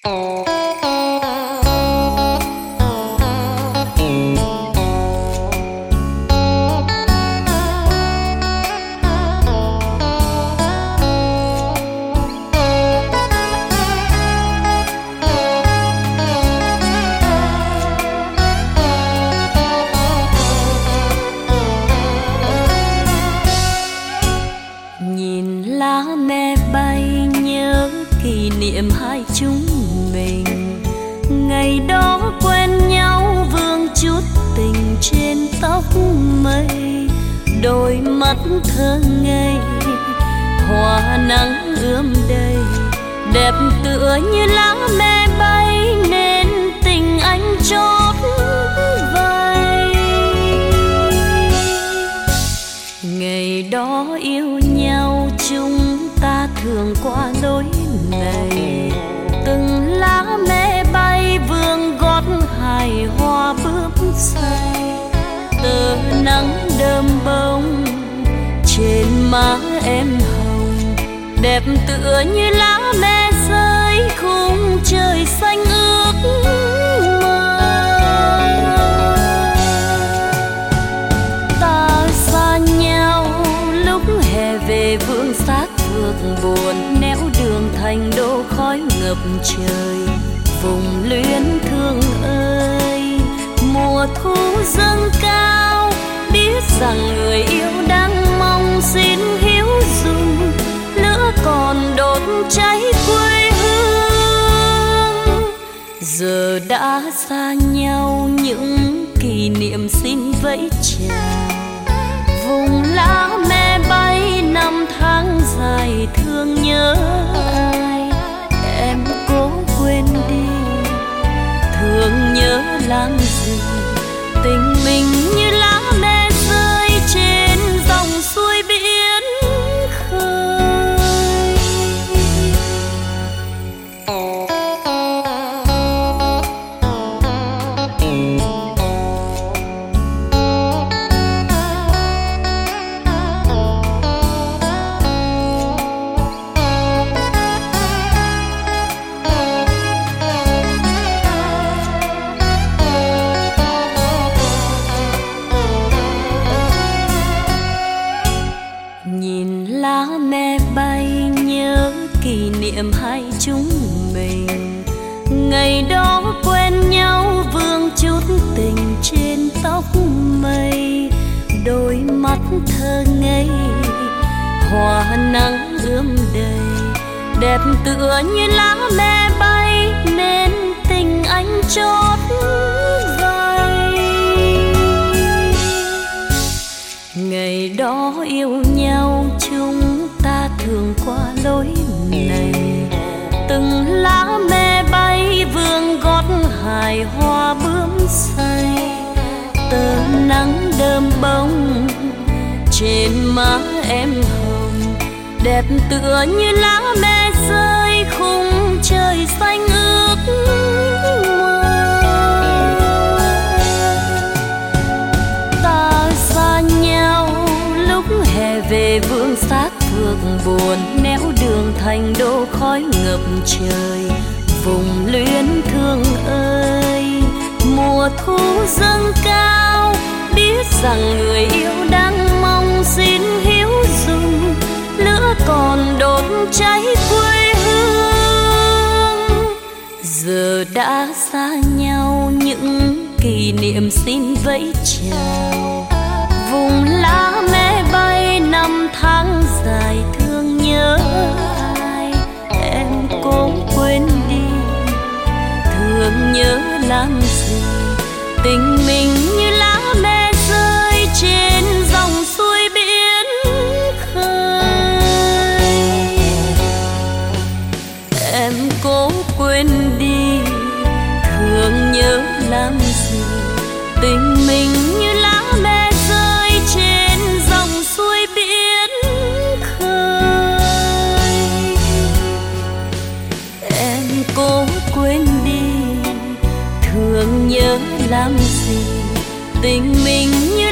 Nhìn lá me bay nhớ kỷ niệm hai chúng mình, ngày đó quen nhau vương chút tình trên tóc mây, đôi mắt thơ ngây hoa nắng ươm đầy, đẹp tựa như lá me bay nên tình anh chót vây. Ngày đó yêu nhau chúng ta thường qua lối này, từng lá me bay vương gót hài hoa bướm say, tờ nắng đơm bông trên má em hồng, đẹp tựa như lá me rơi khung trời xanh ước mơ. Ta xa nhau lúc hè về vương xác phược buồn, néo đường thành đô khói ngập trời, vùng luyến thương ơi mùa thu dâng cao, biết rằng người yêu đang mong xin hiếu dung, lửa còn đốt cháy quê hương. Giờ đã xa nhau những kỷ niệm xin vẫy chào, vùng lá me bay năm tháng dài thương nhớ ai, em cố quên đi thương nhớ làm gì, tình mình như lá me rơi trên dòng suối biển khơi. Nhìn lá me bay nhớ kỷ niệm hai chúng mình, ngày đó quen nhau vương chút tình trên tóc mây, đôi mắt thơ ngây hoa nắng ươm đầy, đẹp tựa như lá me bay nên tình anh chót vây. Ngày đó yêu nhau chúng ta thường qua lối này, từng lá me bay vương gót hài hoa bướm say, tờ nắng đơm bông trên má em hồng, đẹp tựa như lá me rơi khung trời xanh ước mơ. Ta xa nhau lúc hè về vương xác phược buồn, néo đường thành đô khói ngập trời, vùng luyến thương ơi mùa thu dâng cao, biết rằng người yêu đang mong xin hiếu dung, lửa còn đốt cháy quê hương. Giờ đã xa nhau những kỷ niệm xin vẫy chào, vùng lá me bay năm tháng dài thương nhớ ai, em cố quên đi thương nhớ làm gì, tình mình như lá me rơi trên dòng suối biển khơi. Em cố quên đi thương nhớ làm gì, tình mình như lá me rơi trên dòng suối biển khơi. Em cố quên đi thương nhớ làm gì, tình mình như